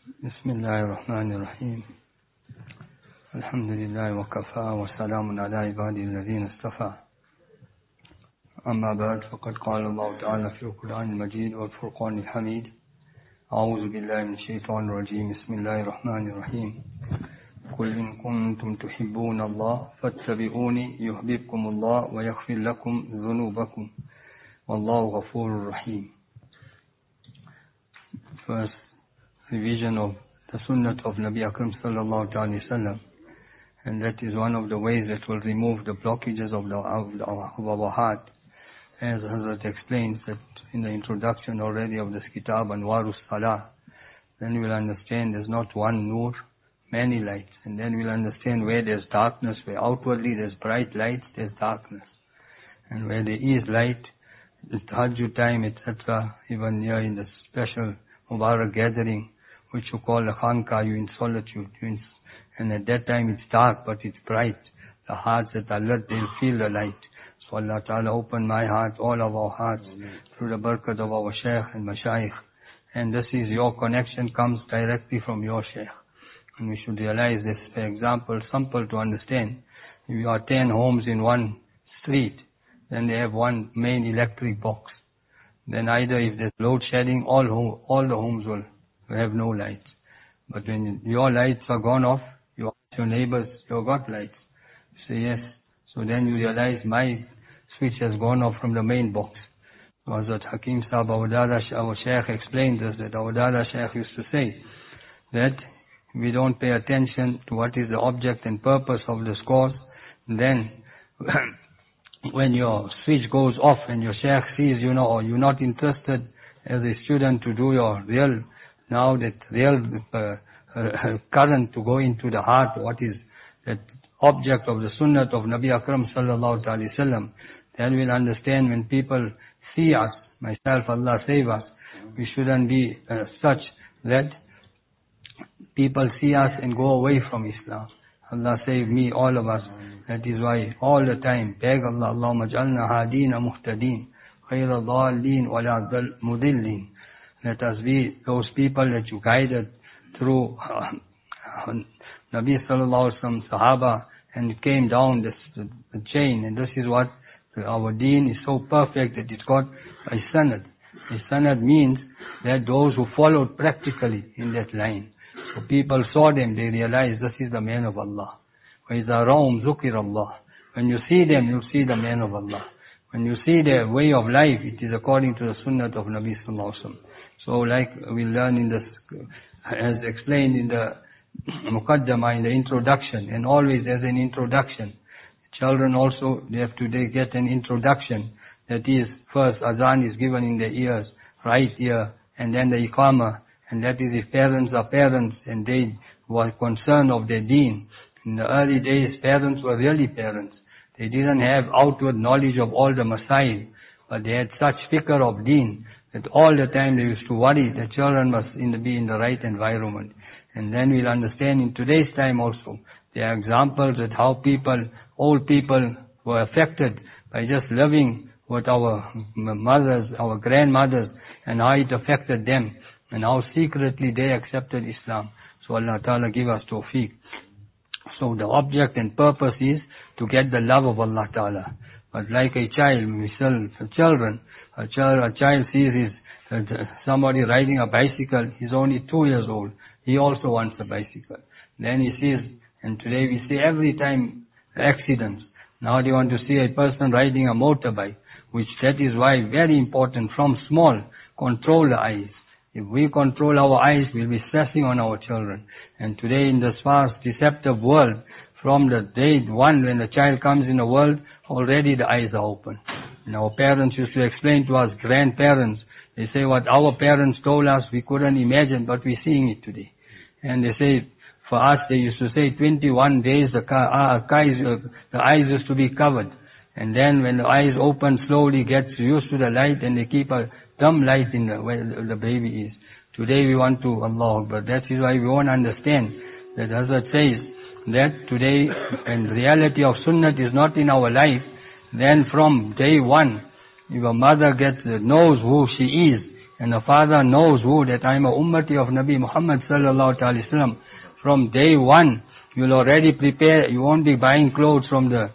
بسم الله الرحمن الرحيم الحمد لله وكفى وسلام على عباده الذين اصطفى أما بعد فقد قال الله تعالى في القرآن المجيد والفرقان الحميد أعوذ بالله من الشيطان الرجيم بسم الله الرحمن الرحيم قل إن كنتم تحبون الله فاتبعوني يحببكم الله ويغفر لكم ذنوبكم والله غفور رحيم. First, revision of the Sunnah of Nabi Akram sallallahu alaihi wasallam, and that is one of the ways that will remove the blockages of our heart, as Hazrat explains that in the introduction already of this kitab Anwarus Salah. Then we will understand there's not one nur, many lights, and then we'll understand where there's darkness, where outwardly there's bright lights, there's darkness, and where there is light, the Tahajjud time, etc., even here in the special Mubarak gathering, which you call a Khanka, you in solitude, and at that time it's dark, but it's bright. The hearts that are lit, they'll feel the light. So Allah Ta'ala open my heart, all of our hearts, through the barakat of our Shaykh and Mashayikh. And this is your connection comes directly from your Shaykh. And we should realize this, for example, simple to understand. If you are 10 homes in one street, then they have one main electric box. Then either if there's load shedding, all the homes will have no lights. But when your lights are gone off, you ask your neighbors, you got lights. You say yes. So then you realize my switch has gone off from the main box. So Hazrat Hakim Sahib, our Shaykh explained this, that our Dada Shaykh used to say that we don't pay attention to what is the object and purpose of this course, then when your switch goes off and your Shaykh sees, or you're not interested as a student to do your real current to go into the heart, what is that object of the Sunnah of Nabi Akram sallallahu alaihi wasallam, then we'll understand when people see us, myself, Allah save us, we shouldn't be such that people see us and go away from Islam. Allah save me, all of us. That is why all the time beg Allah, Allahumma ij'alna hadina muhtadin, khayra dhalin wa la mudillin. Let us be those people that you guided through Nabi sallallahu alaihi wasallam, Sahaba, and it came down the chain. And this is what our deen is so perfect that it's got a sanad. A sanad means that those who followed practically in that line. So people saw them, they realized this is the man of Allah. وَإِذَا رَأَوْهُمْ ذُكِرَ اللَّهُ. When you see them, you see the man of Allah. When you see their way of life, it is according to the Sunnah of Nabi sallallahu alaihi wasallam. So like we learn in this, as explained in the Muqaddamah, in the introduction, and always as an introduction, children also, they get an introduction. That is, first azan is given in their ears, right ear, and then the iqamah, and that is if parents are parents and they were concerned of their deen. In the early days, parents were really parents. They didn't have outward knowledge of all the masail, but they had such fikr of deen that all the time they used to worry the children must be in the right environment. And then we'll understand in today's time also, there are examples that how old people were affected by just living with our mothers, our grandmothers, and how it affected them, and how secretly they accepted Islam. So Allah Ta'ala give us tawfiq. So the object and purpose is to get the love of Allah Ta'ala. But like a child, we sell for children, a child sees somebody riding a bicycle, he's only 2 years old, he also wants a bicycle. Then he sees, and today we see every time accidents. Now they want to see a person riding a motorbike, that is why very important from small, control the eyes. If we control our eyes, we'll be stressing on our children. And today in this fast, deceptive world, from the day one when the child comes in the world, already the eyes are open. And our parents used to explain to us, grandparents, they say what our parents told us, we couldn't imagine, but we're seeing it today. And they say, for us, they used to say 21 days the eyes used to be covered. And then when the eyes open, slowly gets used to the light, and they keep a dim light in where the baby is. Today we want to, Allah Akbar. That is why we won't understand that Hazrat says that today, and reality of Sunnah is not in our life, then from day one, if a mother knows who she is, And the father knows who, that I am a ummati of Nabi Muhammad sallallahu alaihi wasallam. From day one, you'll already prepare. You won't be buying clothes from the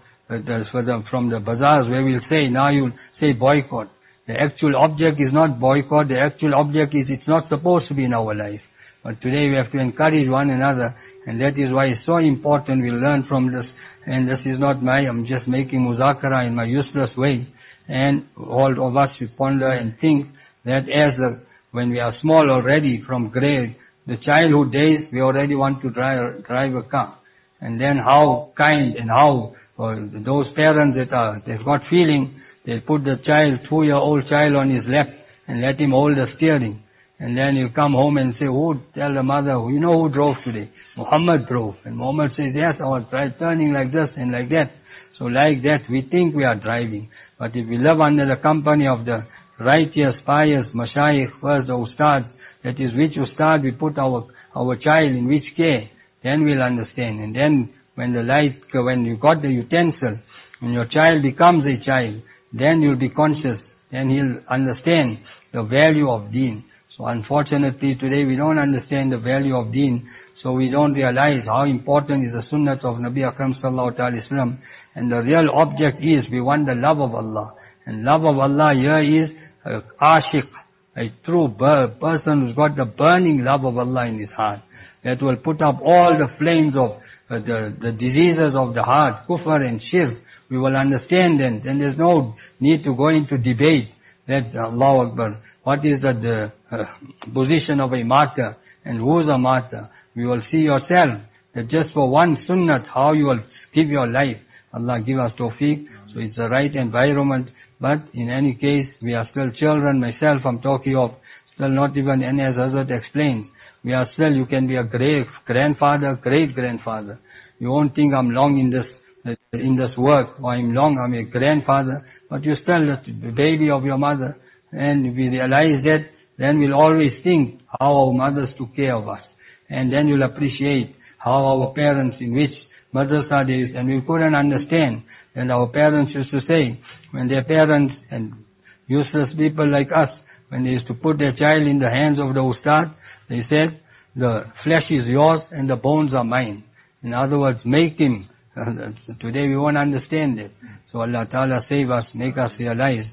bazaars where we'll say, now you'll say boycott. The actual object is not boycott. The actual object is it's not supposed to be in our life. But today we have to encourage one another, and that is why it's so important we learn from this. And this is not I'm just making muzakara in my useless way. And all of us should ponder and think that when we are small already from grade, the childhood days, we already want to drive a car. And then how kind and how those parents they've got feeling, they put the 2-year-old child on his lap and let him hold the steering. And then you come home and say, tell the mother, you know who drove today? Muhammad drove. And Muhammad says, yes, I was turning like this and like that. So like that, we think we are driving. But if we live under the company of the righteous, pious, mashayikh, first the ustad, that is which ustad we put our child in which care, then we'll understand. And then when you got the utensil, when your child becomes a child, then you'll be conscious. Then he'll understand the value of deen. So unfortunately today we don't understand the value of deen, so we don't realize how important is the sunnah of Nabi Akram sallallahu alaihi wasallam. And the real object is we want the love of Allah. And love of Allah here is ashiq, a true person who's got the burning love of Allah in his heart. That will put up all the flames of the diseases of the heart, kufr and shirk. We will understand then. Then there's no need to go into debate that Allahu Akbar. What is the position of a martyr and who is a martyr? We will see yourself that just for one sunnah, how you will give your life. Allah give us tawfiq. So it's the right environment. But in any case, we are still children. Myself, I'm talking of still not even, and as Hazrat explained, we are still, you can be a great grandfather, great grandfather. You won't think I'm long in this work, or I'm a grandfather, but you're still the baby of your mother. And if we realize that, then we'll always think how our mothers took care of us. And then you'll appreciate how our parents, in which madrasa days, and we couldn't understand. And our parents used to say, when their parents and useless people like us, when they used to put their child in the hands of the ustad, they said, the flesh is yours and the bones are mine. In other words, make him. Today we won't understand it. So Allah Ta'ala save us, make us realize.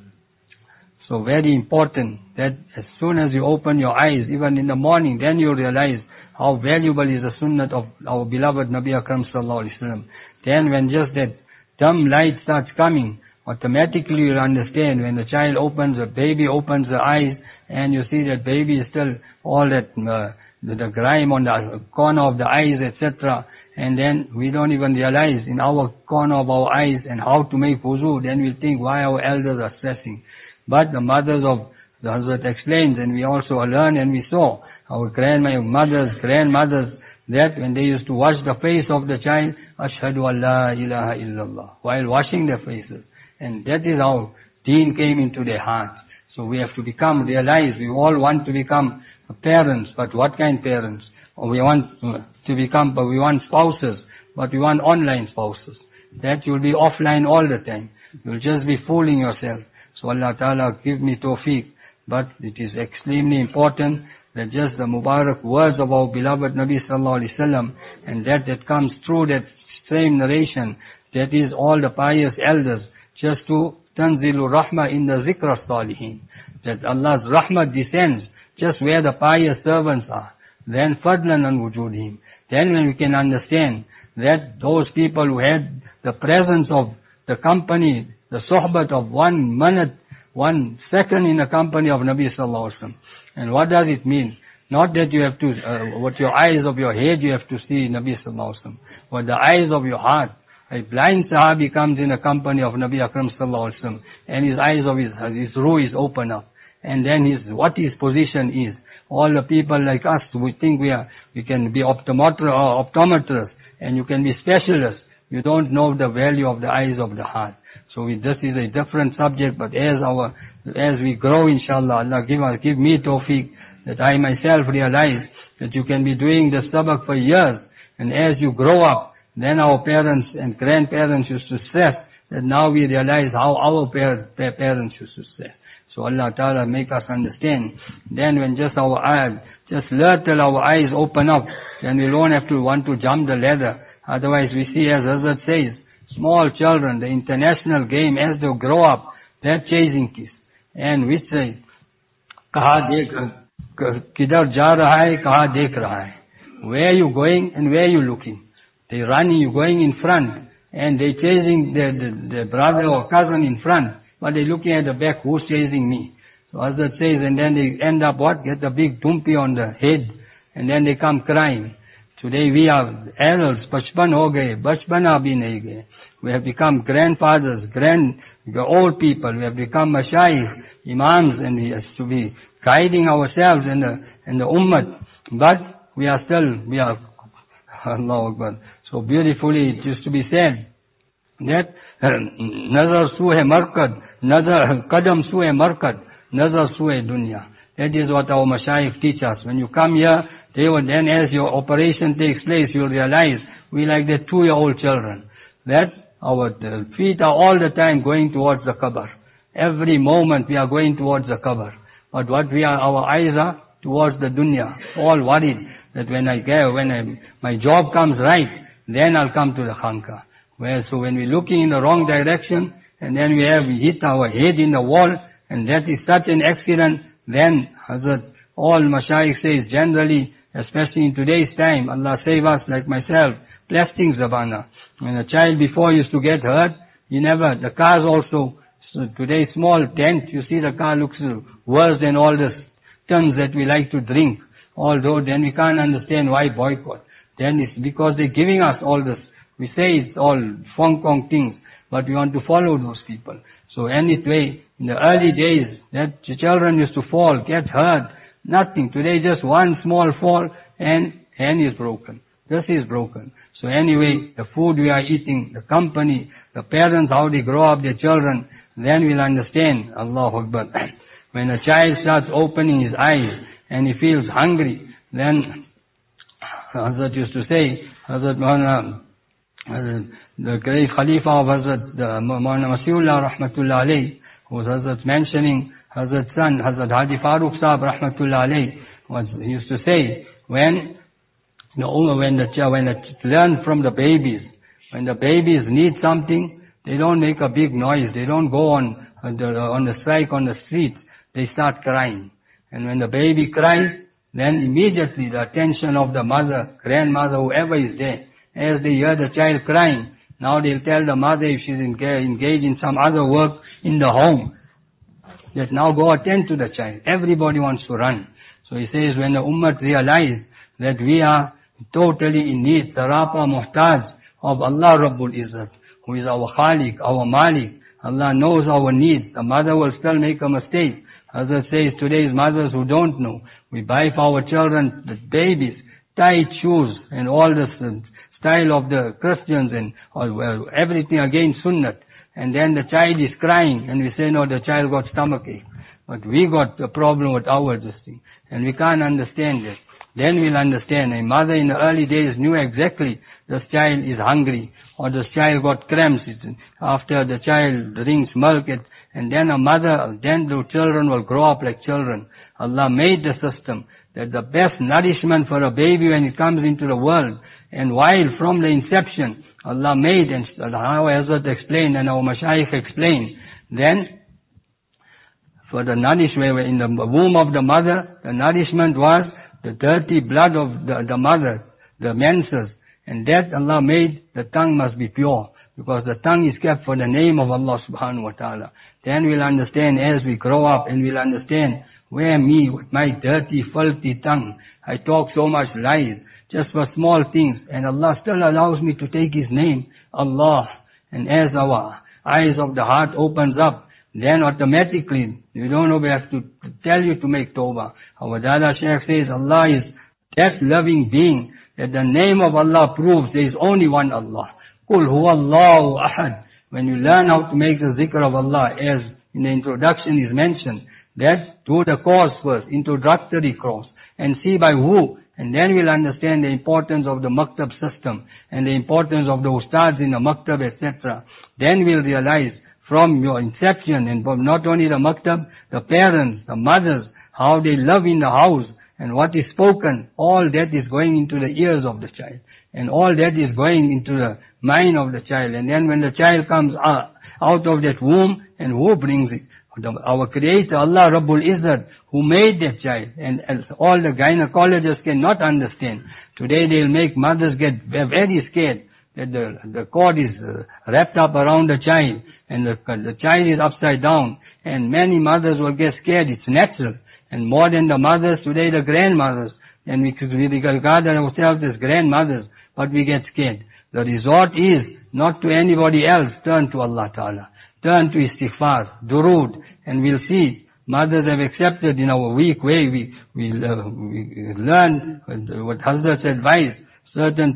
So very important that as soon as you open your eyes, even in the morning, then you realize how valuable is the sunnah of our beloved Nabi Akram sallallahu alaihi wasallam. Then when just that dumb light starts coming, automatically you'll understand when the baby opens the eyes and you see that baby is still all that, the grime on the corner of the eyes, etc. And then we don't even realize in our corner of our eyes and how to make wuzu. Then we'll think why our elders are stressing. But the mothers of the Hazrat explains, and we also learned and we saw our grandmothers, that when they used to wash the face of the child, Ashhadu an la ilaha illallah, while washing their faces. And that is how deen came into their hearts. So we have to realize we all want to become parents, but what kind parents? Or we want spouses, but we want online spouses. That you'll be offline all the time. You'll just be fooling yourself. So Allah Ta'ala give me tawfiq. But it is extremely important that just the Mubarak words of our beloved Nabi Sallallahu Alaihi Wasallam, and that comes through that same narration, that is all the pious elders, just to Tanzilu Rahmah in the Zikr Salihin, that Allah's Rahmah descends just where the pious servants are. Then Fadlan an Wujudhim. Then when we can understand that those people who had the presence of the company, the sohbat of 1 minute, 1 second in the company of Nabi Sallallahu Alaihi Wasallam. And what does it mean? Not that you have to, what your eyes of your head you have to see Nabi Sallallahu Alaihi Wasallam, but the eyes of your heart. A blind Sahabi comes in the company of Nabi Akram Sallallahu Alaihi Wasallam, and his eyes of his ruh is open up. And then what his position is. All the people like us, we think we can be optometrists, and you can be specialists. You don't know the value of the eyes of the heart. So this is a different subject, but as we grow, inshallah, Allah give me tawfiq, that I myself realize that you can be doing the sabak for years, and as you grow up, then our parents and grandparents used to stress, that now we realize how our parents used to stress. So Allah Ta'ala make us understand. Then when just little our eyes open up, then we don't have to want to jump the ladder. Otherwise we see, as Hazrat says, small children, the international game, as they grow up, they're chasing kiss. And we say, kidhar ja raha hai, kaha dekh raha hai. Where are you going and where are you looking? They running, you going in front, and they chasing their brother or cousin in front, but they looking at the back, who's chasing me? So Hazrat says, and then they end up what? Get a big dumpi on the head, and then they come crying. Today we are adults, bachpan ho gaye, bachpana bhi nahi gaye. We have become grandfathers, old people. We have become mashayikh, imams, and we have to be guiding ourselves in the ummah. But we are, Allahu Akbar. So beautifully it used to be said that nazar suhe markad, nazar qadam suhe markad, nazar suhe dunya. That is what our mashayikh teach us. When you come here, then as your operation takes place, you'll realize we like the 2-year-old children. That our feet are all the time going towards the qabr. Every moment we are going towards the qabr. But what our eyes are towards the dunya. All worried that when my job comes right, then I'll come to the khanqa. So when we're looking in the wrong direction, and then we hit our head in the wall, and that is such an accident, then Hazrat, all mashayikh says generally, especially in today's time, Allah save us, like myself, plastic zabana. When a child before used to get hurt, the cars also, so today small dent, you see the car looks worse than all the tons that we like to drink. Although then we can't understand why boycott. Then it's because they're giving us all this. We say it's all Hong Kong things, but we want to follow those people. So anyway, in the early days, that children used to fall, get hurt, nothing. Today just one small fall and hand is broken. This is broken. So anyway, the food we are eating, the company, the parents, how they grow up their children, then we'll understand. Allahu Akbar. When a child starts opening his eyes and he feels hungry, then Hazrat used to say, Hazrat Maulana, the great Khalifa of Hazrat Maulana Masiullah Rahmatullah Alayhi, who was Hazrat mentioning Hazrat's son, Hazrat Hadi Farooq Sahab Rahmatullah Alayhi, he used to say, when learn from the babies, when the babies need something, they don't make a big noise, they don't go on the strike on the street, they start crying. And when the baby cries, then immediately the attention of the mother, grandmother, whoever is there, as they hear the child crying, now they'll tell the mother if she's engaged in some other work in the home, that now go attend to the child. Everybody wants to run. So he says, when the ummah realize that we are totally in need, tarapa muhtaj of Allah Rabbul Izzat, who is our Khaliq, our Malik. Allah knows our needs. The mother will still make a mistake. Hazrat says, today's mothers who don't know, we buy for our children, the babies, tight shoes and all this style of the Christians and everything against Sunnat. And then the child is crying and we say, no, the child got stomachache. But we got a problem with our this thing. And we can't understand it. Then we'll understand. A mother in the early days knew exactly this child is hungry or this child got cramps. After the child drinks milk, and then then the children will grow up like children. Allah made the system that the best nourishment for a baby when it comes into the world, and while from the inception, Allah made, and how Hazrat explained and our Mashayikh explained, then for the nourishment in the womb of the mother, the nourishment was the dirty blood of the mother, the menses, and that Allah made, the tongue must be pure, because the tongue is kept for the name of Allah subhanahu wa ta'ala. Then we'll understand as we grow up, and we'll understand where me with my dirty, filthy tongue, I talk so much lies, just for small things, and Allah still allows me to take His name, Allah. And as our eyes of the heart opens up, then automatically, you don't know, we have to tell you to make tawbah. Our Dada Shaykh says, Allah is that loving being, that the name of Allah proves there is only one Allah. Qul huwa Allahu ahad. When you learn how to make the zikr of Allah, as in the introduction is mentioned, that do the course first, introductory course, and see by who, and then we'll understand the importance of the maktab system, and the importance of the ustads in the maktab, etc. Then we'll realize, from your inception, and from not only the maktab, the parents, the mothers, how they love in the house, and what is spoken, all that is going into the ears of the child. And all that is going into the mind of the child. And then when the child comes out of that womb, and who brings it? Our Creator, Allah Rabbul Izzat, who made that child. And all the gynecologists cannot understand. Today they'll make mothers get very scared that the cord is wrapped up around the child, and the child is upside down. And many mothers will get scared. It's natural. And more than the mothers, today the grandmothers. And we regard ourselves as grandmothers, but we get scared. The resort is not to anybody else. Turn to Allah Ta'ala. Turn to istighfar, durood, and we'll see. Mothers have accepted in our weak way. We learn what Hazrat's advised certain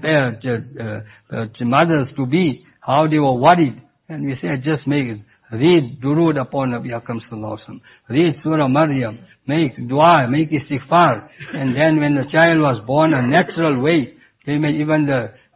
mothers to be, how they were worried. And we said, just make it. Read durood upon Nabi Akram Sallallahu Alaihi Wasallam. Read Surah Maryam. Make dua, make istighfar. And then when the child was born a natural way, even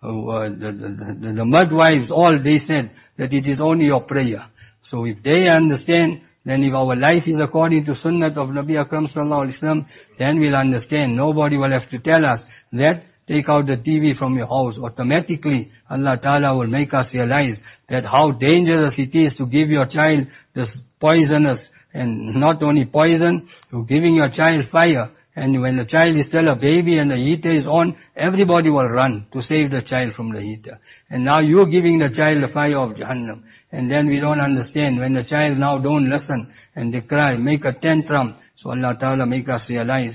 the midwives, all they said that it is only your prayer. So if they understand, then if our life is according to sunnah of Nabi Akram Sallallahu Alaihi Wasallam, then we'll understand. Nobody will have to tell us that take out the TV from your house. Automatically, Allah Ta'ala will make us realize that how dangerous it is to give your child this poisonous, and not only poison, you're giving your child fire. And when the child is still a baby and the heater is on, everybody will run to save the child from the heater. And now you're giving the child the fire of Jahannam. And then we don't understand. When the child now don't listen and they cry, make a tantrum. So Allah Ta'ala make us realize.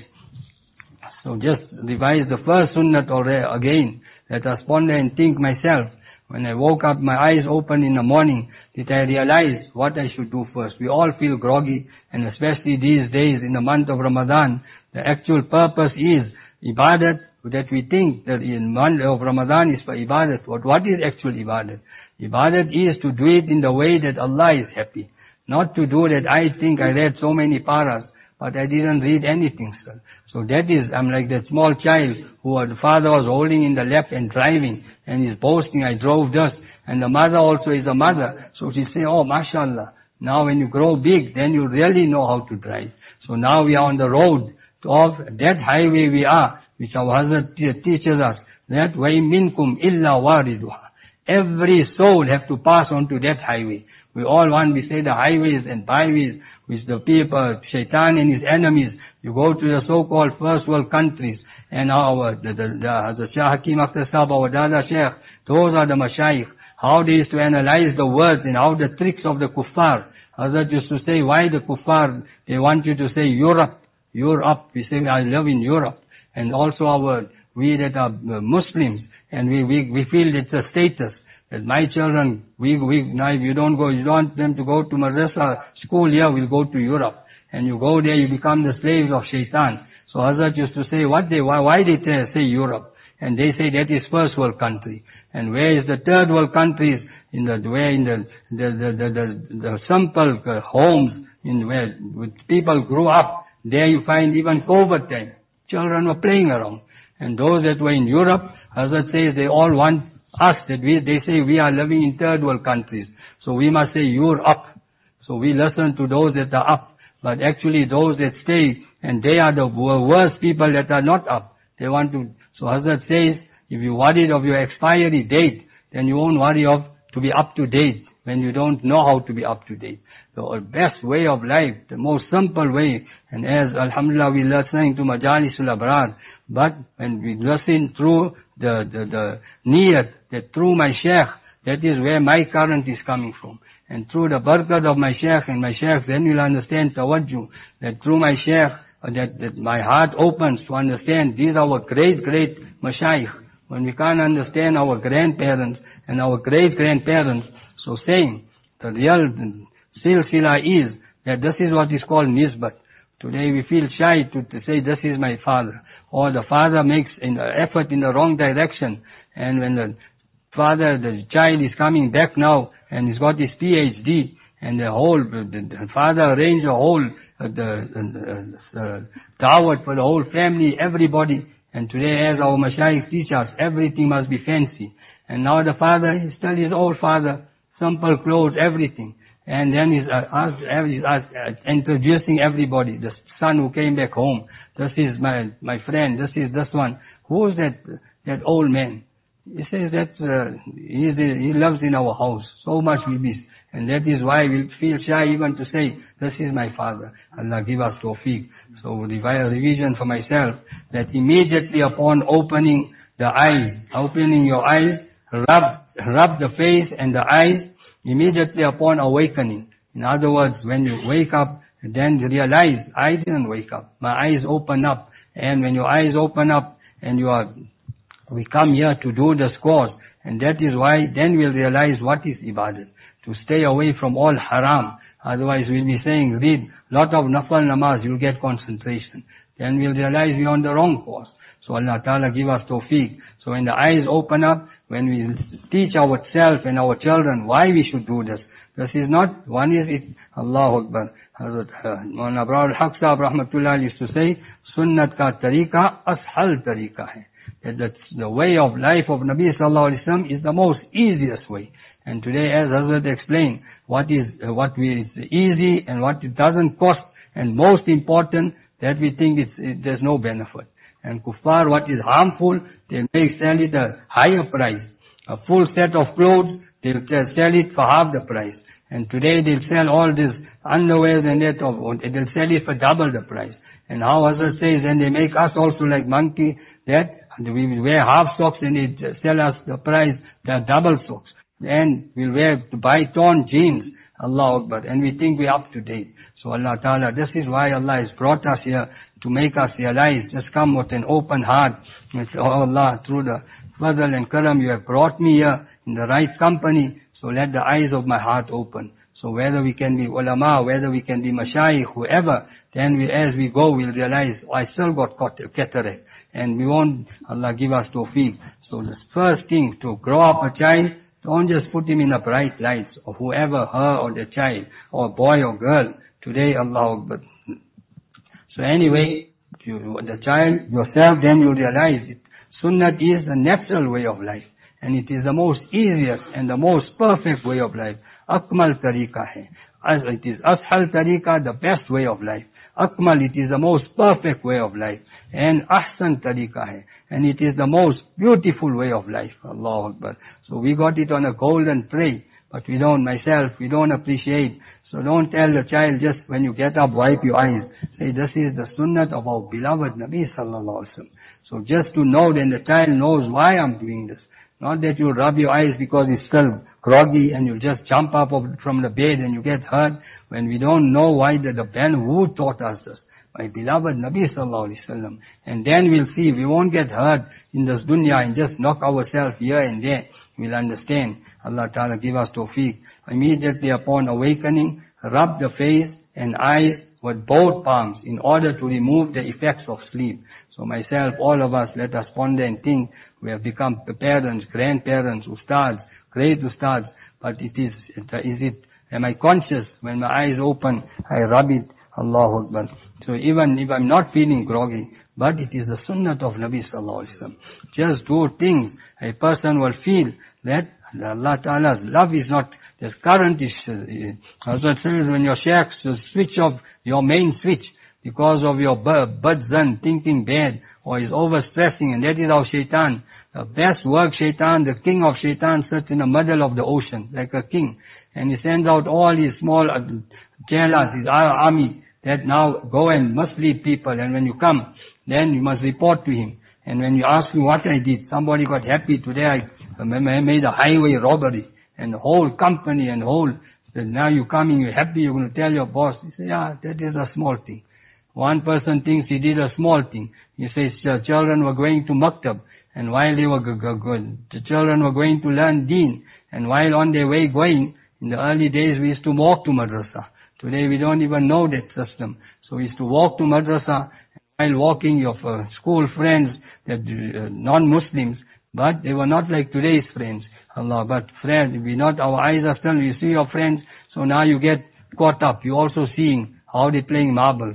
So just revise the first sunnah again. Let us ponder and think myself. When I woke up, my eyes opened in the morning, did I realize what I should do first? We all feel groggy, and especially these days in the month of Ramadan, the actual purpose is ibadat, that we think that in month of Ramadan is for ibadat. But what is actual ibadat? Ibadat is to do it in the way that Allah is happy. Not to do that I think I read so many paras, but I didn't read anything, sir. So that is, I'm like that small child who the father was holding in the lap and driving, and he's boasting, I drove this. And the mother also is a mother. So she say, oh, mashallah. Now when you grow big, then you really know how to drive. So now we are on the road of that highway we are, which our Hazrat teaches us, that وَإِن مِّنْكُمْ إِلَّا وَارِدُهَا. Every soul have to pass on to that highway. We all want, we say the highways and byways, which the people, Shaitan and his enemies, you go to the so-called first world countries, and the Shah Hakim Akhtar Sahab, our Dada Sheikh, those are the Mashayikh, how they used to analyze the words and how the tricks of the kuffar. Hazrat used to say, why the kuffar, they want you to say Europe, Europe. We say, I live in Europe. And also we that are Muslims, and we feel it's a status. That my children, now if you don't want them to go to madrasa school here, we'll go to Europe. And you go there, you become the slaves of Shaitan. So Hazrat used to say, why they say Europe? And they say that is first world country. And where is the third world countries? The simple homes, where people grew up. There you find even COVID time. Children were playing around. And those that were in Europe, Hazrat says they all want us, they say we are living in third world countries. So we must say you're up. So we listen to those that are up. But actually those that stay, and they are the worst people that are not up. They want to, so Hazrat says, if you worried of your expiry date, then you won't worry of to be up to date when you don't know how to be up to date. The best way of life, the most simple way, and as Alhamdulillah we listening to Majalisul Abrar, but when we listen through the niyat, that through my Shaykh, that is where my current is coming from. And through the barakat of my Shaykh and my Shaykh, then you'll understand tawajjuh, that through my Shaykh, that my heart opens to understand these are our great mashayikh. When we can't understand our grandparents and our great-grandparents, so saying, the real silsila is that this is what is called nisbat. Today we feel shy to say this is my father. Or the father makes an effort in the wrong direction. And when the child is coming back now and he's got his PhD, and the father arranged a whole dawat for the whole family, everybody. And today, as our mashayikh teach us, everything must be fancy. And now the father is still his old father, simple clothes, everything. And then he's introducing everybody. The son who came back home. This is my friend. This is this one. Who is that old man? He says that he lives in our house. So much we miss. And that is why we feel shy even to say, this is my father. Allah give us tawfiq. So revision for myself, that immediately upon opening the eyes, opening your eyes, rub the face and the eyes immediately upon awakening. In other words, when you wake up, then you realize, I didn't wake up. My eyes open up. And when your eyes open up and we come here to do this course, and that is why then we'll realize what is ibadat. To stay away from all haram. Otherwise we'll be saying, read lot of nafal namaz, you'll get concentration. Then we'll realize we're on the wrong course. So Allah Ta'ala give us tawfiq. So when the eyes open up, when we teach ourselves and our children why we should do this. This is not, one is it, Allahu Akbar. Hazrat Maulana Abrar al-Haq Sahab Rahmatullah used to say, Sunnat ka tariqa ashal tariqa hai. That the way of life of Nabi Sallallahu Alaihi Wasallam is the most easiest way. And today, as Hazrat explained, what is easy and what it doesn't cost, and most important, that we think there's no benefit. And kuffar, what is harmful, they may sell it a higher price. A full set of clothes, they'll sell it for half the price. And today they'll sell all this underwear and that, they'll sell it for double the price. And how Hazrat says, and they make us also like monkey, that we wear half socks and they sell us the price, the double socks. And we'll buy torn jeans, Allah Akbar, and we think we're up to date. So Allah Ta'ala, this is why Allah has brought us here, to make us realize, just come with an open heart, and say, oh Allah, through the fadl and karam, you have brought me here in the right company, so let the eyes of my heart open. So whether we can be ulama, whether we can be mashayikh, whoever, then as we go, we'll realize, oh, I still got cataract, and we won't, Allah give us tawfiq. So the first thing, to grow up a child, don't just put him in a bright light, or whoever, her or the child, or boy or girl. Today, Allah Akbar. So anyway, the child, yourself, then you realize it. Sunnat is the natural way of life. And it is the most easiest and the most perfect way of life. Akmal tariqa hai. It is ashal tariqa, the best way of life. Akmal, it is the most perfect way of life. And ahsan tariqa hai. And it is the most beautiful way of life. Allahu Akbar. So we got it on a golden tray. But we don't appreciate. So don't tell the child just when you get up, wipe your eyes. Say, this is the sunnat of our beloved Nabi Sallallahu Alaihi Wasallam. So just to know, then the child knows why I'm doing this. Not that you rub your eyes because it's still groggy and you just jump up from the bed and you get hurt. When we don't know why who taught us this. My beloved Nabi Sallallahu Alaihi Wasallam. And then we'll see, we won't get hurt in this dunya and just knock ourselves here and there. We'll understand. Allah Ta'ala give us tawfiq. Immediately upon awakening, rub the face and eyes with both palms in order to remove the effects of sleep. So myself, all of us, let us ponder and think. We have become parents, grandparents, ustads, great ustads. But am I conscious when my eyes open, I rub it, Allahu Akbar. So even if I'm not feeling groggy, but it is the sunnat of Nabi Sallallahu Alaihi Wasallam. Just do things, a person will feel that Allah Ta'ala's love is not, there's current is, Hazrat says when your shaykh switch off your main switch because of your badzan thinking bad or is overstressing, and that is our shaitan. The best work shaitan, the king of shaitan sits in the middle of the ocean like a king, and he sends out all his small chelas, his army, that now go and mislead people, and when you come, then you must report to him. And when you ask me what I did, somebody got happy today, I made a highway robbery, and the whole company and now you're coming, you're happy, you're going to tell your boss. He says, yeah, that is a small thing. One person thinks he did a small thing. He says children were going to maktab, and while they were the children were going to learn deen, and while on their way going, in the early days we used to walk to madrasa. Today we don't even know that system. So we used to walk to madrasa, and while walking your school friends, non-Muslims, but they were not like today's friends. Allah, but friends, our eyes are still, you see your friends, so now you get caught up. You're also seeing how they're playing marbles. So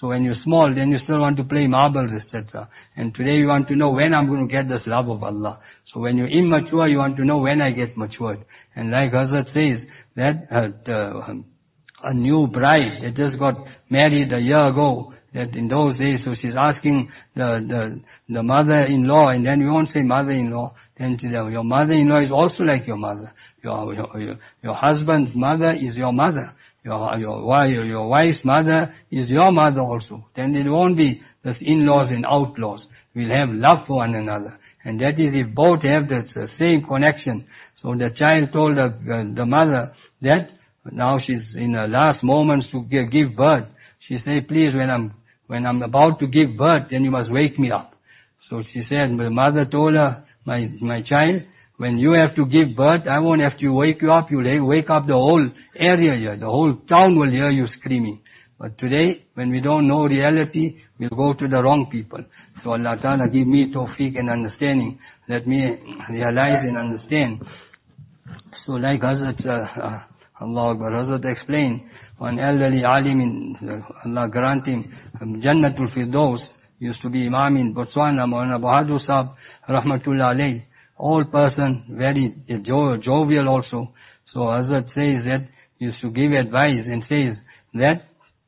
So when you're small, then you still want to play marbles, etc. And today you want to know when I'm going to get this love of Allah. So when you're immature, you want to know when I get matured. And like Hazrat says, that a new bride that just got married a year ago, that in those days, so she's asking the mother-in-law, and then we won't say mother-in-law, then your mother-in-law is also like your mother. Your husband's mother is your mother. Your wife's mother is your mother also. Then it won't be this in-laws and outlaws. We'll have love for one another. And that is if both have the same connection. So the child told the mother that now she's in her last moments to give birth. She said, please, when I'm about to give birth, then you must wake me up. So she said, the mother told her, my child, when you have to give birth, I won't have to wake you up. You'll wake up the whole area here. The whole town will hear you screaming. But today, when we don't know reality, we'll go to the wrong people. So Allah Ta'ala give me tawfiq and understanding. Let me realize and understand. So like Hazrat, Allah Akbar, Hazrat explained, one elderly alim, Allah grant him Jannatul Firdaus, used to be Imam in Botswana, Maulana Bahadur Sahib, Rahmatullah alayhi. Old person, very jovial also. So Hazrat says that, used to give advice and says that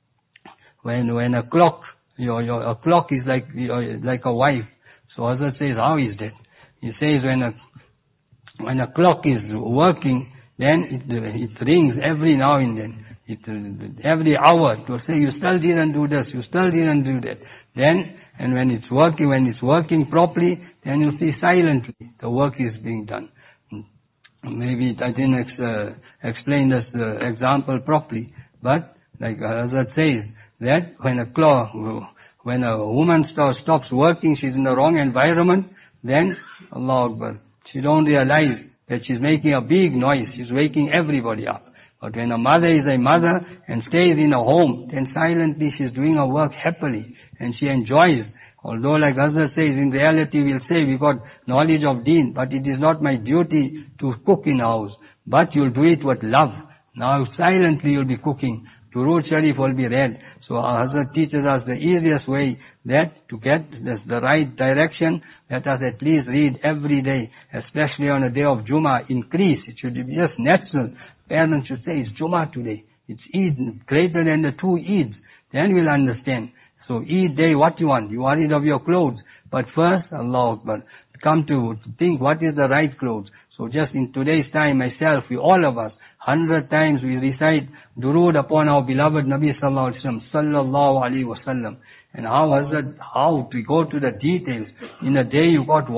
when a clock, a clock is like a wife. So Hazrat says, how is that? He says when a clock is working, then it rings every now and then. Every hour to say, you still didn't do this, you still didn't do that. Then, and when it's working properly, then you see silently the work is being done. Maybe I didn't explain this example properly, but like Hazrat says, that when a woman stops working, she's in the wrong environment, then, Allah Akbar, she don't realize that she's making a big noise, she's waking everybody up. But when a mother is a mother and stays in a home, then silently she's doing her work happily and she enjoys. Although like Hazrat says, in reality we'll say we got knowledge of deen, but it is not my duty to cook in the house. But you'll do it with love. Now silently you'll be cooking. Durood Sharif will be read. So Hazrat teaches us the easiest way that to get the right direction, let us at least read every day, especially on a day of Jummah, increase. It should be just natural. Parents should say, it's Jummah today. It's Eid, greater than the two Eids. Then we'll understand. So Eid day, what you want? You worried of your clothes. But first, Allah Akbar, come to think what is the right clothes. So just in today's time, myself, all of us, 100 times we recite durood upon our beloved Nabi Sallallahu Alaihi Wasallam. And how to go to the details. In a day you got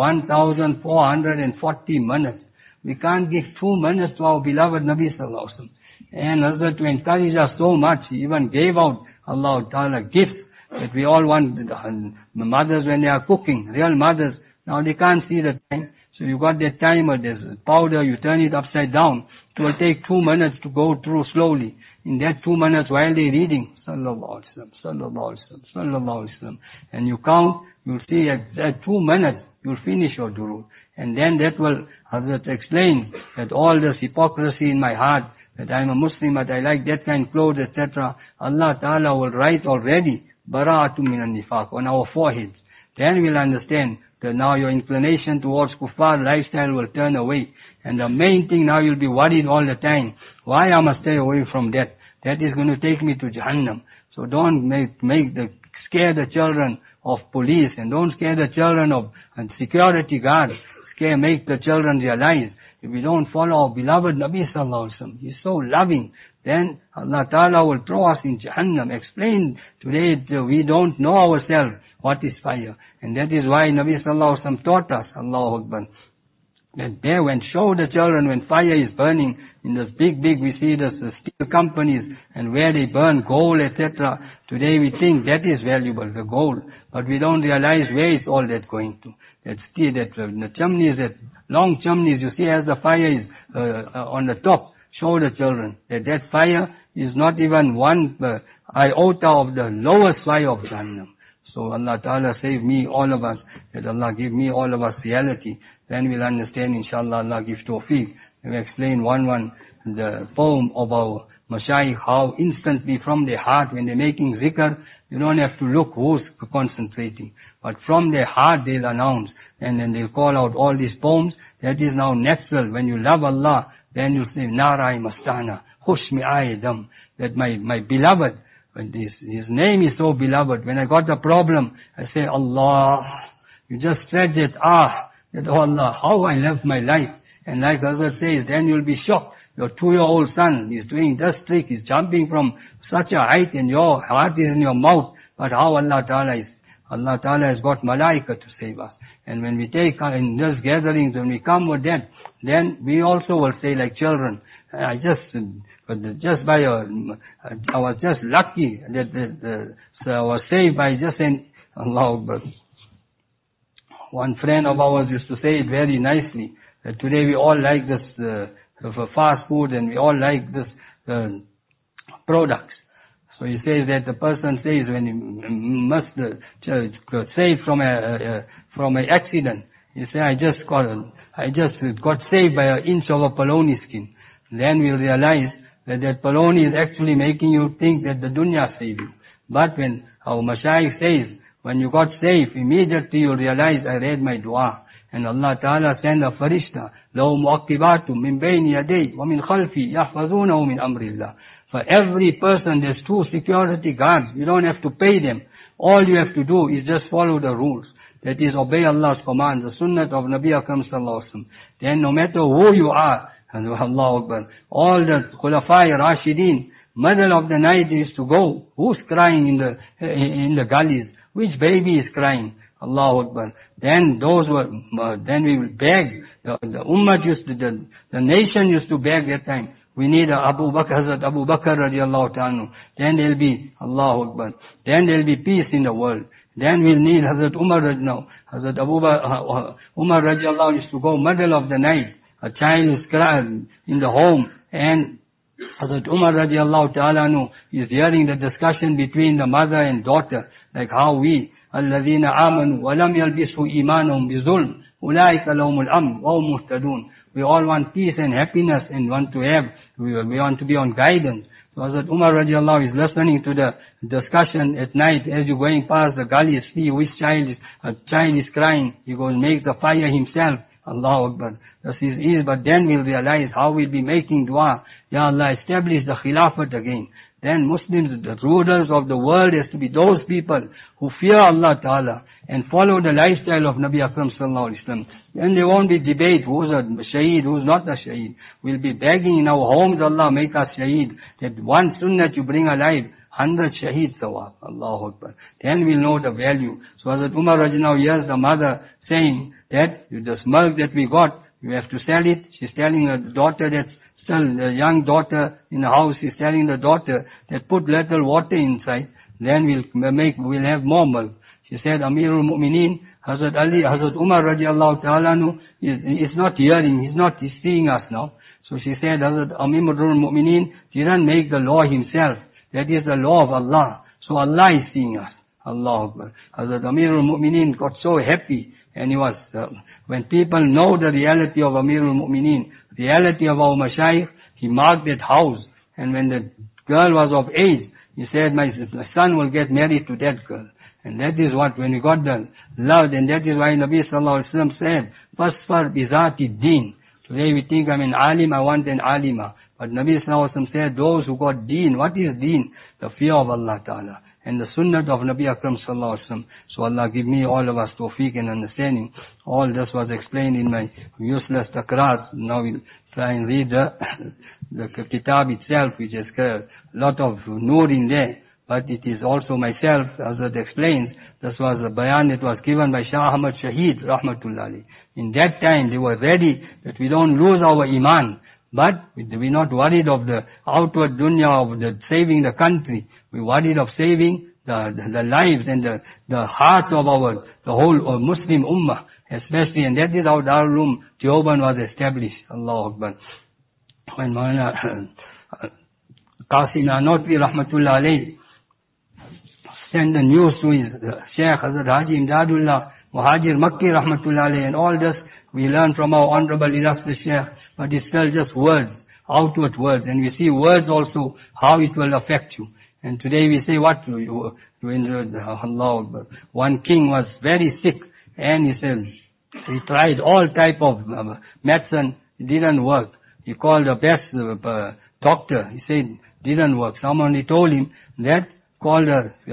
1,440 minutes. We can't give 2 minutes to our beloved Nabi Sallallahu Alaihi Wasallam. And Hazrat, to encourage us so much, he even gave out Allah Ta'ala gifts that we all want. The mothers when they are cooking, real mothers, now they can't see the time. So you got that timer, there's powder, you turn it upside down. It will take 2 minutes to go through slowly. In that 2 minutes while they're reading, Sallallahu Alaihi Wasallam, Sallallahu Alaihi Wasallam, Sallallahu Alaihi Wasallam, and you count, you'll see at 2 minutes, you'll finish your durood. And then that will, Hazrat explain that all this hypocrisy in my heart, that I'm a Muslim, but I like that kind of clothes, etc. Allah Ta'ala will write already, Bara'atum minan nifaq, on our foreheads. Then we'll understand that now your inclination towards kuffar lifestyle will turn away. And the main thing now you'll be worried all the time. Why I must stay away from that? That is going to take me to Jahannam. So don't scare the children of police and don't scare the children of security guards. Make the children realize if we don't follow our beloved Nabi Sallallahu Alaihi Wasallam, he's so loving, then Allah Ta'ala will throw us in Jahannam. Explain today we don't know ourselves what is fire. And that is why Nabi Sallallahu Alaihi Wasallam taught us, Allahu Akbar, that there when show the children when fire is burning in this big, we see the steel companies and where they burn gold, etc. Today we think that is valuable, the gold, but we don't realize where is all that going to. That steel, the chimneys, that long chimneys, you see as the fire is on the top, show the children that fire is not even one iota of the lowest fire of Jahannam. So Allah Ta'ala save me, all of us, that Allah give me, all of us reality. Then we'll understand, inshallah, Allah give tawfiq. We explain one the poem of our Mashaykh, how instantly from their heart, when they're making zikr, you don't have to look who's concentrating. But from their heart they'll announce, and then they'll call out all these poems. That is now natural. When you love Allah, then you say, Narai Mastana, Hushmi Ayedam, that my beloved, his name is so beloved. When I got a problem, I say, Allah. You just stretch it, that oh Allah, how I love my life. And like Hazrat says, then you'll be shocked. Your 2-year-old son is doing this trick, he's jumping from such a height, and your heart is in your mouth. But how Allah Ta'ala has got malaika to save us. And when we take in these gatherings, when we come with that, then we also will say like children, I was just lucky that I was saved by just saying Allah Akbar. One friend of ours used to say it very nicely, that today we all like this fast food, and we all like this products. So he says that the person says when he must save from an accident, he say, I just got saved by an inch of a polony skin. Then we'll realize that polony is actually making you think that the dunya saved you. But when our Mashaykh says, when you got saved, immediately you realize, I read my dua. And Allah Ta'ala sent a farishta, لَهُ مُعَقِّبَاتٌ مِّن بَيْنِ يَدَيْهِ وَمِنْ خَلْفِهِ يَحْفَظُونَهُ مِنْ أَمْرِ اللَّهِ. For every person, there's 2 security guards. You don't have to pay them. All you have to do is just follow the rules. That is, obey Allah's commands, the sunnah of Nabi Akram sallallahu alaihi wasallam. Then no matter who you are, and Allahu Akbar, all the Khulafai Rashidin, middle of the night used to go. Who's crying in the gullies? Which baby is crying? Allahu Akbar. Then then we will beg. The ummah the nation used to beg that time. We need Hazrat Abu Bakr radiallahu ta'ala. Then there'll be, Allahu Akbar. Then there'll be peace in the world. Then we'll need Hazrat Umar radiallahu. Hazrat Umar radiallahu used to go middle of the night. A child is crying in the home, and Hazrat Umar radiallahu ta'ala is hearing the discussion between the mother and daughter, like how we, الَّذِينَ آمَنُوا وَلَمْ يَلْبِسُوا إِيمَانَهُم بِظُلْمٍ أُولَٰئِكَ لَهُمُ الْأَمْنُ وَهُمْ مُهْتَدُونَ. We all want peace and happiness and we want to be on guidance. So Hazrat Umar radiallahu is listening to the discussion at night as you're going past the gully, see which child is crying. He goes, make the fire himself. Allahu Akbar. This is easy, but then we'll realize how we'll be making dua. Ya Allah, establish the Khilafat again. Then Muslims, the rulers of the world, has to be those people who fear Allah Ta'ala and follow the lifestyle of Nabi Akram sallallahu alaihi wasallam. Then there won't be debate who's a shaheed, who's not a shaheed. We'll be begging in our homes, Allah make us shaheed. That one sunnah you bring alive, 100 shaheed sawab. Allahu Akbar. Then we'll know the value. So Hazrat Umar rajina hears the mother saying that this milk that we got, you have to sell it. She's telling her daughter that's still a young daughter in the house, she's telling the daughter that put little water inside, then we'll have more milk. She said, Amirul Mu'mineen, Hazrat Umar radiallahu ta'ala is not hearing, he's seeing us now. So she said, Hazrat Amirul Mu'mineen didn't make the law himself. That is the law of Allah. So Allah is seeing us. Allah Akbar. Hazrat Amirul Mu'mineen got so happy, and he was, when people know the reality of Amirul Mu'mineen, reality of our Mashayikh, he marked that house. And when the girl was of age, he said, my son will get married to that girl. And that is what, when we got the love, and that is why Nabi sallallahu alaihi wasallam said, Fasfar bizati deen. Today we think I'm an alim, I want an alima. But Nabi sallallahu alaihi wasallam said, those who got deen, what is deen? The fear of Allah Ta'ala. And the sunnah of Nabi Akram sallallahu alaihi wasallam. So Allah give me all of us tawfiq and understanding. All this was explained in my useless takrar. Now we'll try and read the kitab itself, which has a lot of nur in there. But it is also myself, as it explains, this was a bayan that was given by Shah Ahmad Shaheed, rahmatullahi. In that time, they were ready that we don't lose our iman. But we're not worried of the outward dunya, of the saving the country. We're worried of saving the lives and the heart of the whole Muslim ummah, especially. And that is how Darul Uloom Deoband was established. Allahu Akbar. When Maulana Qasim Nanotwi rahmatullah alayhi sent the news to his Shaykh Hazrat Haji Imdadullah Muhajir Makki rahmatullah alayhi, and all this we learn from our Honorable Illustrious Shaykh, but it's still just words. outward words. And we see words also, how it will affect you. And today we say what? Allah, one king was very sick, and he said, he tried all type of medicine, it didn't work. He called the best doctor, he said, didn't work. Someone he told him that, called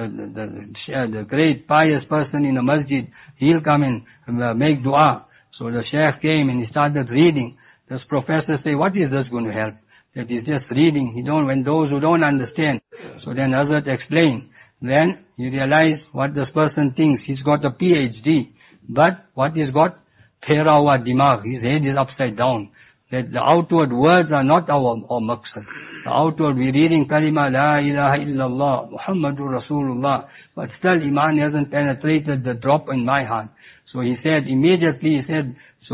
the great pious person in the masjid, he'll come and make dua. So the sheikh came and he started reading. This professor said, what is this going to help? That he's just reading. When those who don't understand. So then Hazrat explained. Then you realize what this person thinks. He's got a PhD. But what he's got? Thera hua dimag. His head is upside down. That the outward words are not our maqsad. The outward, we're reading kalima, la ilaha illallah, Muhammadur Rasulullah. But still Iman hasn't penetrated the drop in my heart. So he said, immediately he said,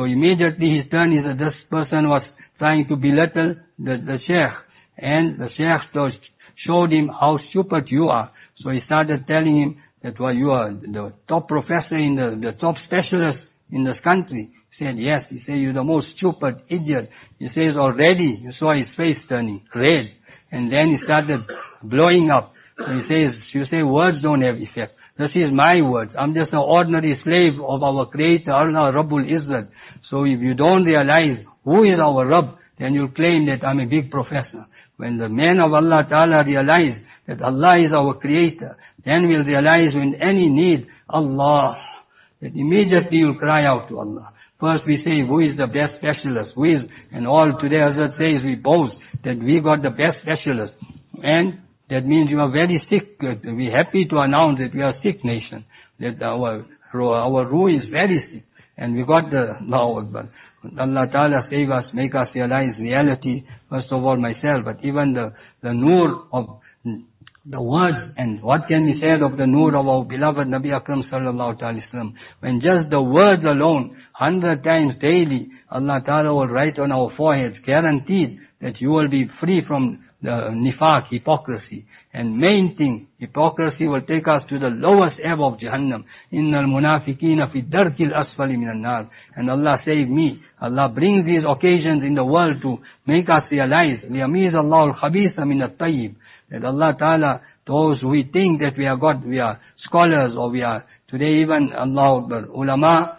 his turn, he said, this person was trying to belittle the sheikh. And the sheikh showed him how stupid you are. So he started telling him that you are the top professor in the top specialist in this country. He said, yes. He said, you're the most stupid idiot. He says, already you saw his face turning red. And then he started blowing up. So he says, you say words don't have effect. This is my words. I'm just an ordinary slave of our Creator, Allah Rabbul Izzat. So if you don't realize who is our Rabb, then you'll claim that I'm a big professor. When the man of Allah Ta'ala realize that Allah is our Creator, then we'll realize when any need, Allah, that immediately you'll cry out to Allah. First we say, who is the best specialist? Who is, and all today Hazrat says, we boast that we got the best specialist. And that means you are very sick. We're happy to announce that we are a sick nation. That our Ruh is very sick. And we got the Allahu Akbar. Allah Ta'ala save us, make us realize reality, first of all myself, but even the nur of the words, and what can be said of the nur of our beloved Nabi Akram Sallallahu Alaihi Wasallam. When just the words alone, 100 times daily, Allah Ta'ala will write on our foreheads, guaranteed that you will be free from the nifaq, hypocrisy. And main thing, hypocrisy will take us to the lowest ebb of Jahannam. Innal munafiqina fi darkil asfali minan nar. And Allah save me. Allah brings these occasions in the world to make us realize, liyamiz Allahu al-khabitha min at-tayyib. That Allah Ta'ala, those who we think that we are scholars, or we are today even Allah ulama,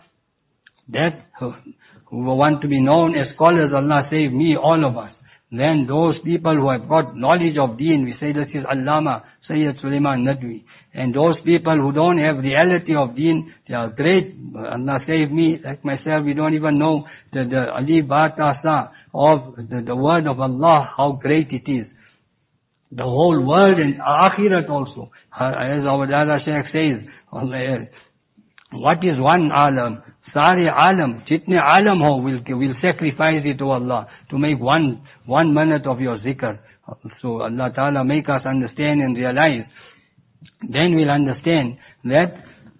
that who want to be known as scholars, Allah save me, all of us. Then those people who have got knowledge of deen, we say this is Allama Sayyid Sulaiman Nadwi. And those people who don't have reality of deen, they are great. Allah save me, like myself, we don't even know the Alif Ba Ta Sa of the word of Allah, how great it is. The whole world and Akhirat also. As our Dada Shaykh says, what is one alam? Sare alam, jitne alam ho, will sacrifice it to Allah to make one minute of your zikr. So Allah Ta'ala make us understand and realize. Then we'll understand that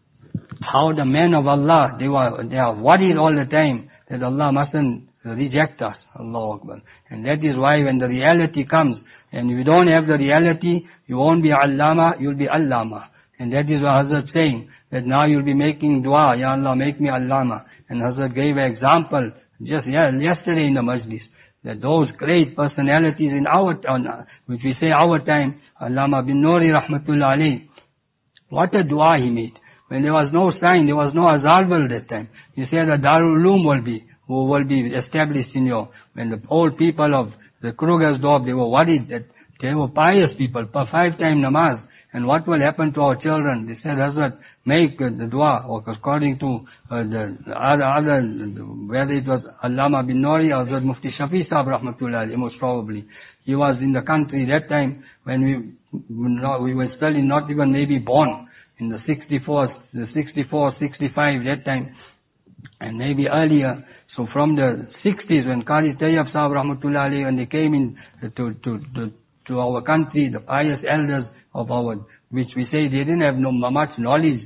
how the men of Allah, they are worried all the time that Allah mustn't reject us. Allahu Akbar. And that is why when the reality comes, and if you don't have the reality, you won't be Allama, you'll be Allama. And that is what Hazrat saying, that now you'll be making dua, Ya Allah, make me Allama. And Hazrat gave an example just yesterday in the majlis, that those great personalities in our time, which we say our time, Allama bin Nuri Rahmatullah alayhi, what a dua he made. When there was no sign, there was no Azalwal that time. He said that Darul Uloom will be established in your, when the old people of the Krugersdorf, they were worried that they were pious people, 5-time namaz. And what will happen to our children? They said, Hazrat, make the dua, or according to the other, whether it was Allama bin Nuri or Hazrat Mufti Shafi Sahib Rahmatullah, most probably. He was in the country that time when we were still not even maybe born, in the 64, 65, that time, and maybe earlier. So from the 60s, when Qari Tayyab Sahib Rahmatullah alayhi, when they came in to our country, the pious elders of our, which we say they didn't have much knowledge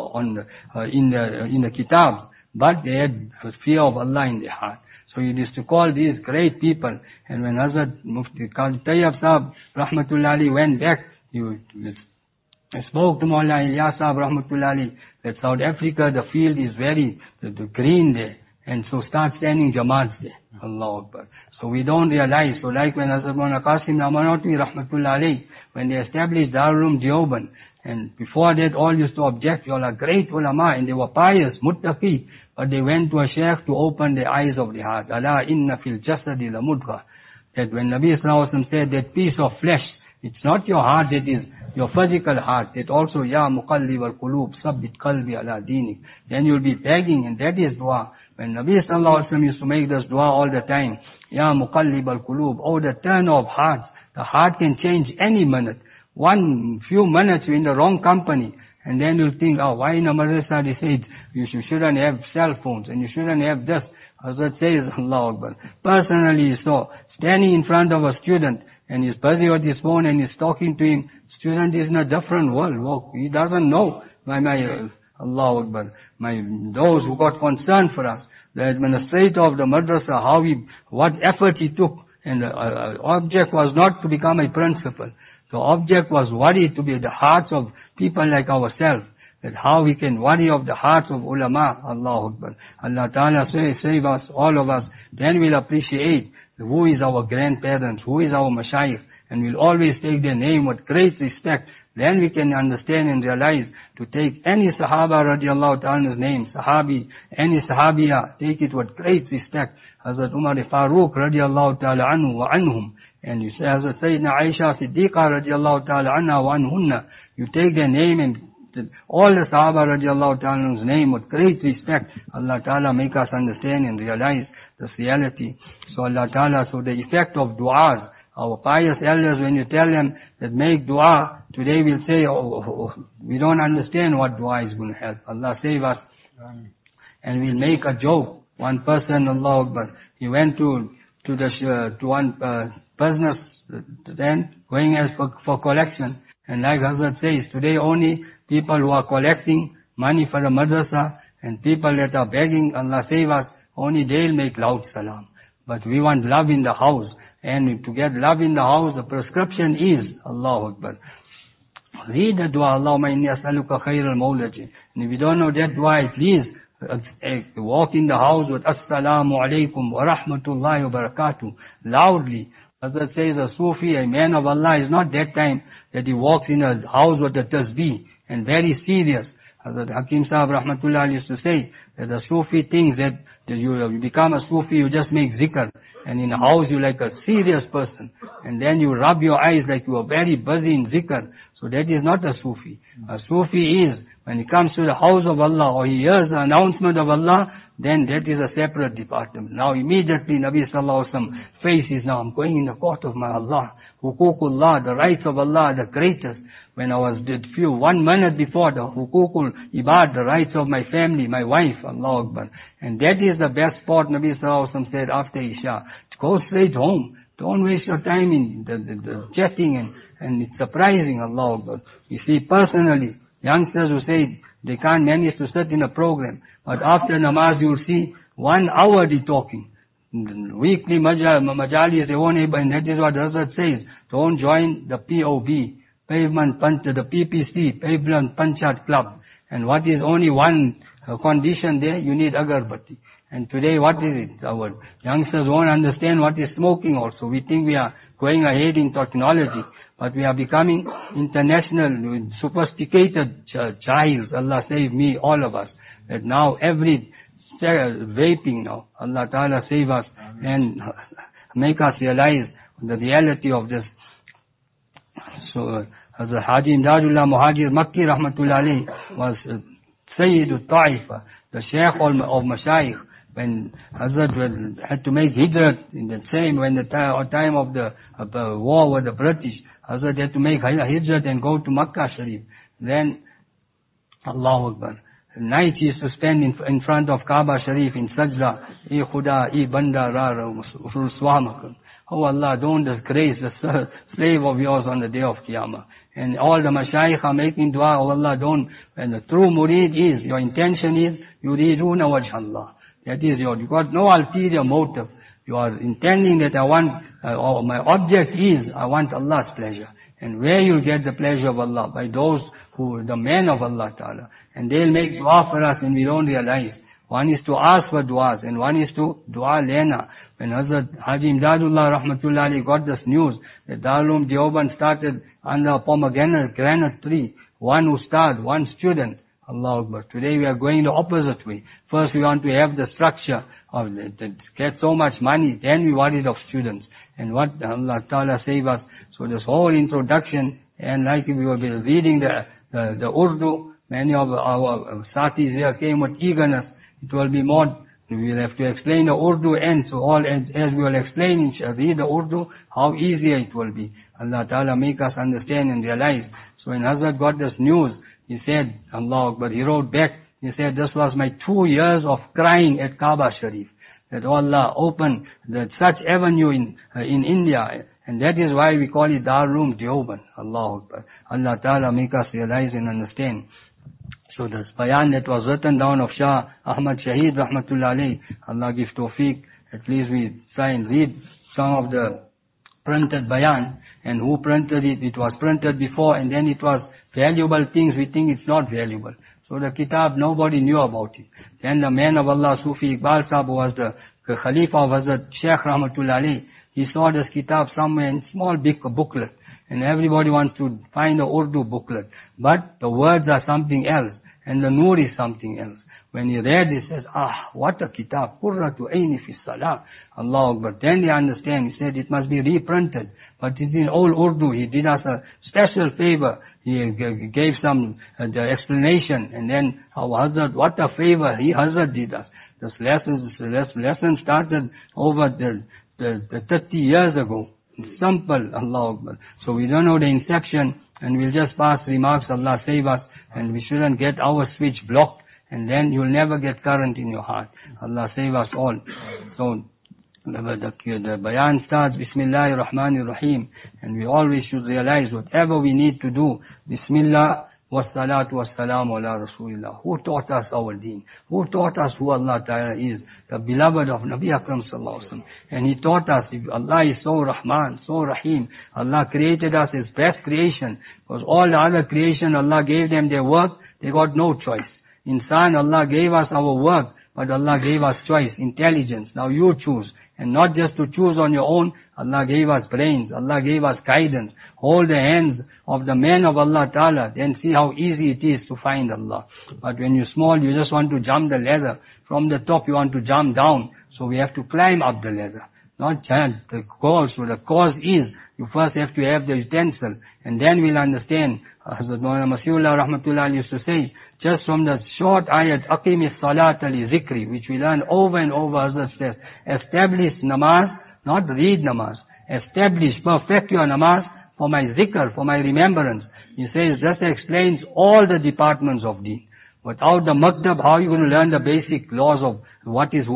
in the kitab, but they had fear of Allah in their heart. So it is to call these great people. And when Hazrat Mufti Qari Tayyab Sahib Rahmatullah alayhi went back, he spoke to Maulana Ilyas Sahib Rahmatullah alayhi that South Africa, the field is very the green there. and so start standing Jamaats there. Allahu Akbar. So we don't realize. So like when Hazrat Maulana Qasim Namanatwi Rahmatullah alayhi, when they established Darul Deoband, and before that all used to object, you all are great ulama, and they were pious, muttaqi, but they went to a sheikh to open the eyes of the heart. Ala inna fil jasadi la mudghah. That when Nabi Sallallahu Alaihi Wasallam said that piece of flesh, it's not your heart, it is your physical heart. That also, Ya muqallib al-qulub, sabbit qalbi ala dinik. Then you'll be begging, and that is dua. When Nabi Sallallahu Alaihi Wasallam used to make this dua all the time, Ya muqallib al-qulub, oh the turn of hearts. The heart can change any minute. One few minutes you're in the wrong company, and then you'll think, oh, why in a madrasa they said you shouldn't have cell phones, and you shouldn't have this. Hazrat says, Allahu Akbar. Personally, so standing in front of a student, and he's busy with his phone, and he's talking to him. Student is in a different world. He doesn't know. Allahu Akbar. Those who got concerned for us, the administrator of the madrasa, what effort he took, and the object was not to become a principal. The object was worried to be the hearts of people like ourselves. That how we can worry of the hearts of ulama. Allahu Akbar. Allah Ta'ala save us, all of us. Then we'll appreciate who is our grandparents, who is our mashayikh, and we'll always take their name with great respect. Then we can understand and realize to take any Sahaba radiallahu ta'ala's name, Sahabi, any Sahabiya, take it with great respect. Hazrat Umar Farooq radiallahu ta'ala anhu wa anhum. And you say Hazrat Sayyidina Aisha Siddiqa radiallahu ta'ala anha wa anhunna. You take their name and all the Sahaba radiallahu ta'ala's name with great respect. Allah Ta'ala make us understand and realize this reality. So Allah Ta'ala, so the effect of du'as, our pious elders, when you tell them that make dua, today we'll say, we don't understand what dua is going to help. Allah save us. And we'll make a joke. One person, Allah Akbar, he went to one business, then going as for collection. And like Hazrat says, today only people who are collecting money for the madrasa and people that are begging, Allah save us, only they'll make loud salam. But we want love in the house. And to get love in the house, the prescription is, Allahu Akbar, read the dua, Allahumma inni as'aluka khayr al-mawlaji. And if you don't know that dua, at least walk in the house with Assalamu alaikum wa rahmatullahi wa barakatuh, loudly. Hazrat says a Sufi, a man of Allah, is not that time that he walks in a house with a tasbih and very serious. Hazrat Hakim Sahib Rahmatullah used to say that the Sufi thinks that you become a Sufi, you just make zikr. And in a house you like a serious person. And then you rub your eyes like you are very busy in zikr. So that is not a Sufi. A Sufi is, when he comes to the house of Allah or he hears the announcement of Allah, then that is a separate department. Now immediately Nabi Sallallahu Alaihi Wasallam faces, now I'm going in the court of my Allah. Huququllah, the rights of Allah are the greatest. When I was 1 minute before, the Huququl Ibad, the rights of my family, my wife, Allahu Akbar. And that is the best spot, Nabi Sallallahu Alaihi Wasallam said after Isha. Go straight home. Don't waste your time in the chatting and it's surprising, Allahu Akbar. You see, personally, youngsters who say they can't manage to sit in a program, but after namaz you'll see 1 hour they talking. Weekly majalis they won't able, and that is what Hazrat says. Don't join the POB, the PPC, Pavement Panchat Club. And what is only one condition there, you need agarbatti. And today what is it? Our youngsters won't understand what is smoking also. We think we are going ahead in technology, but we are becoming international, sophisticated jahils. Allah save me, all of us. That now every vaping now, Allah Ta'ala save us and make us realize the reality of this. So, Hazrat Haji Imdadullah Muhajir Makki Rahmatullah alayhi was Sayyidul Ta'ifa, the Shaykh of Mashayikh. When Hazrat had to make hijrat in the same, when the time of the war with the British, Hazrat had to make hijrat and go to Makkah Sharif. Then, Allahu Akbar, night he used to spend in front of Kaaba Sharif in sajda, E Khuda, E Banda, Ra Swamakum. Oh Allah, don't disgrace the slave of yours on the day of Qiyamah. And all the mashayikh are making dua, oh Allah, don't, and the true murid is, your intention is, yuriduna wajh Allah. That is you got no ulterior motive. You are intending that I want, my object is, I want Allah's pleasure. And where you get the pleasure of Allah? By those who, the men of Allah Ta'ala. And they'll make dua for us and we don't realize. One is to ask for du'as, and one is to dua lena. When Hazrat Haji Imdadullah Rahmatullah Ali got this news that Darul Uloom Deoband started under a pomegranate tree, one ustad, one student, Allah Akbar. Today we are going the opposite way. First we want to have the structure of get so much money, then we worried of students. And what Allah Ta'ala save us. So this whole introduction, and like we were reading the Urdu, many of our satis here came with eagerness. It will be more, we will have to explain the Urdu end. So all as we will explain, read the Urdu, how easier it will be. Allah Ta'ala make us understand and realize. So when Hazrat got this news, he said, Allah Akbar, he wrote back, he said, this was my 2 years of crying at Kaaba Sharif. That Allah opened such avenue in India. And that is why we call it Darul Uloom Deoband. Allah Akbar. Allah Ta'ala make us realize and understand. So this bayan that was written down of Shah Ahmad Shaheed Rahmatullah Alayhi, Allah give tawfiq. At least we try and read some of the printed bayan. And who printed it? It was printed before, and then it was valuable things. We think it's not valuable. So the kitab, nobody knew about it. Then the man of Allah, Sufi Iqbal Sahib, who was the Khalifa of Hazrat Sheikh Rahmatullah Alayhi, he saw this kitab somewhere in small big booklet. And everybody wants to find the Urdu booklet. But the words are something else. And the Noor is something else. When he read, he says, what a kitab. Qurratu Aini fi Salah. Allah Akbar. Then he understand. He said it must be reprinted. But it is in old Urdu. He did us a special favor. He gave some the explanation. And then Hazrat, what a favor Hazrat did us. This lesson started over the 30 years ago. Simple, Allah Akbar. So we don't know the inception, and we'll just pass remarks, Allah save us, and we shouldn't get our switch blocked, and then you'll never get current in your heart. Allah save us all. So the bayan starts, Bismillahir Rahmanir Rahim, and we always should realize whatever we need to do, Bismillah, wassalatu wassalamu ala Rasulillah. Who taught us our deen? Who taught us who Allah Ta'ala is? The beloved of Nabi Akram Sallallahu Alaihi Wasallam. And He taught us, Allah is so Rahman, so Rahim. Allah created us as best creation. Because all the other creation, Allah gave them their work, they got no choice. Insan, Allah gave us our work, but Allah gave us choice, intelligence. Now you choose. And not just to choose on your own, Allah gave us brains, Allah gave us guidance. Hold the hands of the men of Allah Ta'ala, then see how easy it is to find Allah. But when you're small, you just want to jump the ladder. From the top you want to jump down, so we have to climb up the ladder. Not jump, the cause. So the cause is, you first have to have the utensil, and then we'll understand. Hazrat Maulana Masihullah Rahmatullah used to say, just from the short ayat, Aqimis Salat Ali Zikri, which we learn over and over, Hazrat says, establish namaz, not read namaz. Establish, perfect your namaz for my zikr, for my remembrance. He says, this explains all the departments of deen. Without the maktab, how are you going to learn the basic laws of what is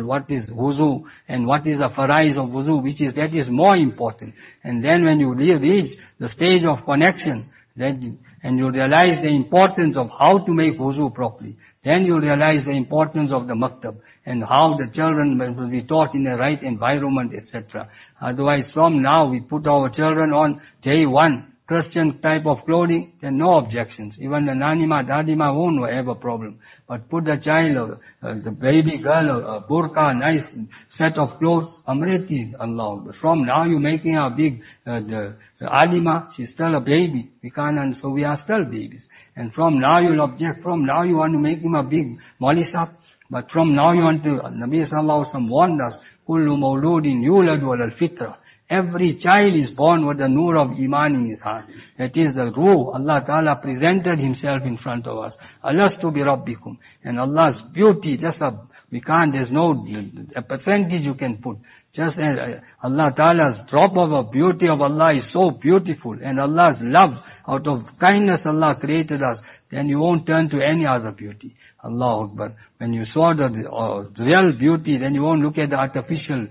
wuzu, and what is the farais of wuzu, that is more important. And then when you reach the stage of connection, and you realize the importance of how to make wuzu properly, then you realize the importance of the maktab, and how the children will be taught in the right environment, etc. Otherwise, from now, we put our children on day one, Christian type of clothing, then no objections. Even the nanima, dadima won't have a problem. But put the child, the baby girl, a burqa, nice set of clothes, amriti, Allah. From now you're making a big, the alima, she's still a baby. So we are still babies. And from now you'll object, from now you want to make him a big molisab. But from now you want to, Nabi Sallallahu Alaihi Wasallam warned us, kullu mawludin yuladu ala al-fitra. Every child is born with the nur of Iman in his heart. That is the ruh. Allah Ta'ala presented Himself in front of us. Alastu bi rabbikum. And Allah's beauty, there's no a percentage you can put. Just Allah Ta'ala's drop of a beauty of Allah is so beautiful. And Allah's love, out of kindness Allah created us. Then you won't turn to any other beauty. Allah Akbar. When you saw the real beauty, then you won't look at the artificial,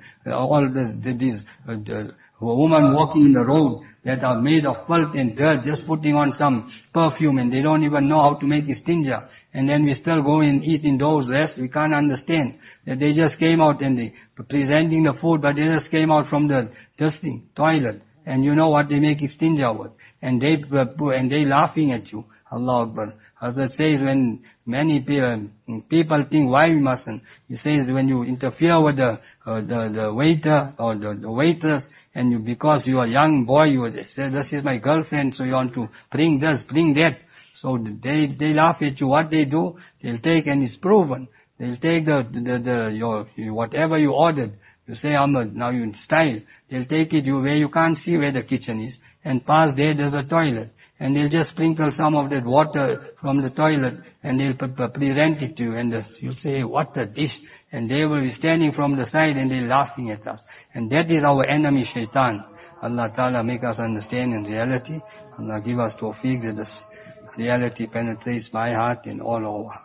woman walking in the road that are made of filth and dirt, just putting on some perfume, and they don't even know how to make istinja. And then we still go and eat indoors rest. We can't understand that they just came out and they presenting the food, but they just came out from the toilet. And you know what they make istinja with. And they laughing at you. Allah Akbar. Hazrat says when many people think why we mustn't. He says when you interfere with the waiter or the waitress, and you, because you are a young boy, you say, this is my girlfriend, so you want to bring this, bring that. So they laugh at you. What they do, they'll take, and it's proven, they'll take your whatever you ordered. You say, Ahmad, now you in style. They'll take it where you can't see where the kitchen is, and past there's a toilet. And they'll just sprinkle some of that water from the toilet, and they'll present it to you, and you'll say, what a dish. And they will be standing from the side, and they're laughing at us. And that is our enemy, Shaitan. Allah Ta'ala make us understand in reality. Allah give us tawfiq that this reality penetrates my heart and all over.